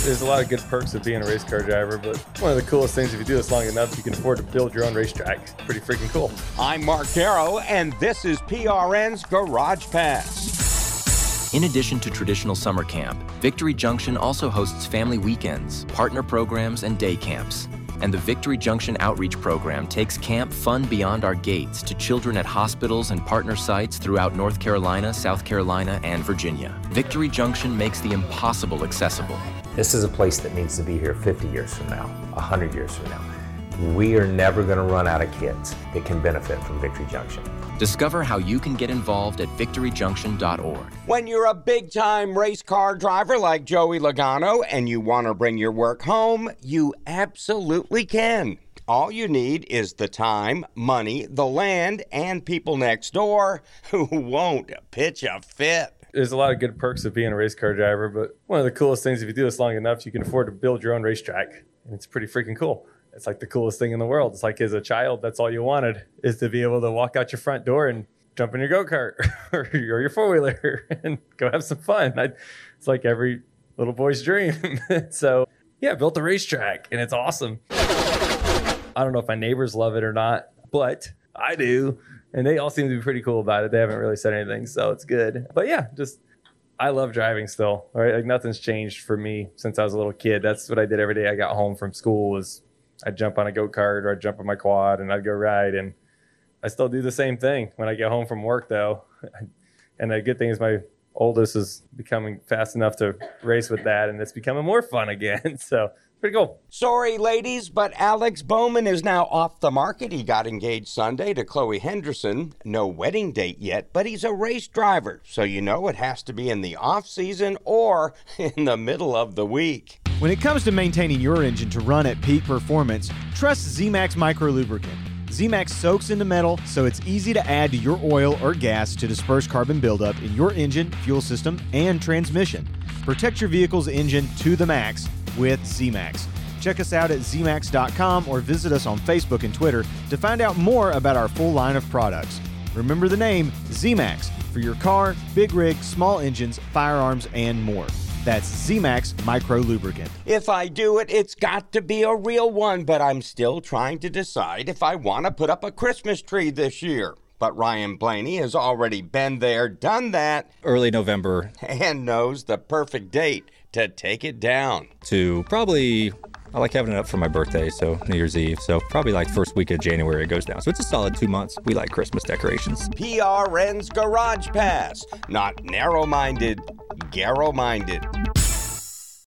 There's a lot of good perks of being a race car driver, but one of the coolest things, if you do this long enough, you can afford to build your own racetrack. Pretty freaking cool. I'm Mark Darrow, and this is PRN's Garage Pass. In addition to traditional summer camp, Victory Junction also hosts family weekends, partner programs, and day camps. And the Victory Junction Outreach Program takes camp fun beyond our gates to children at hospitals and partner sites throughout North Carolina, South Carolina, and Virginia. Victory Junction makes the impossible accessible. This is a place that needs to be here 50 years from now, 100 years from now. We are never going to run out of kids that can benefit from Victory Junction. Discover how you can get involved at victoryjunction.org. When you're a big-time race car driver like Joey Logano and you want to bring your work home, you absolutely can. All you need is the time, money, the land, and people next door who won't pitch a fit. There's a lot of good perks of being a race car driver, but one of the coolest things, if you do this long enough, you can afford to build your own racetrack. And it's pretty freaking cool. It's like the coolest thing in the world. It's like as a child, that's all you wanted, is to be able to walk out your front door and jump in your go-kart or your four-wheeler and go have some fun. It's like every little boy's dream. So, yeah, I built a racetrack, and it's awesome. I don't know if my neighbors love it or not, but I do. And they all seem to be pretty cool about it. They haven't really said anything, so it's good. But, yeah, I love driving still, right? Like nothing's changed for me since I was a little kid. That's what I did every day I got home from school was I'd jump on a go-kart or I'd jump on my quad and I'd go ride. And I still do the same thing when I get home from work, though. And the good thing is my oldest is becoming fast enough to race with that, and it's becoming more fun again. So pretty cool. Sorry, ladies, but Alex Bowman is now off the market. He got engaged Sunday to Chloe Henderson. No wedding date yet, but he's a race driver. So you know it has to be in the off-season or in the middle of the week. When it comes to maintaining your engine to run at peak performance, trust Z-Max Micro Lubricant. Z-Max soaks into metal, so it's easy to add to your oil or gas to disperse carbon buildup in your engine, fuel system, and transmission. Protect your vehicle's engine to the max with Z-Max. Check us out at zmax.com or visit us on Facebook and Twitter to find out more about our full line of products. Remember the name Z-Max for your car, big rig, small engines, firearms, and more. That's Z-Max Micro Lubricant. If I do it, it's got to be a real one, but I'm still trying to decide if I want to put up a Christmas tree this year. But Ryan Blaney has already been there, done that. Early November. And knows the perfect date to take it down. To probably, I like having it up for my birthday, so New Year's Eve. So probably like first week of January it goes down. So it's a solid 2 months. We like Christmas decorations. PRN's Garage Pass. Not narrow-minded, Garrow-minded.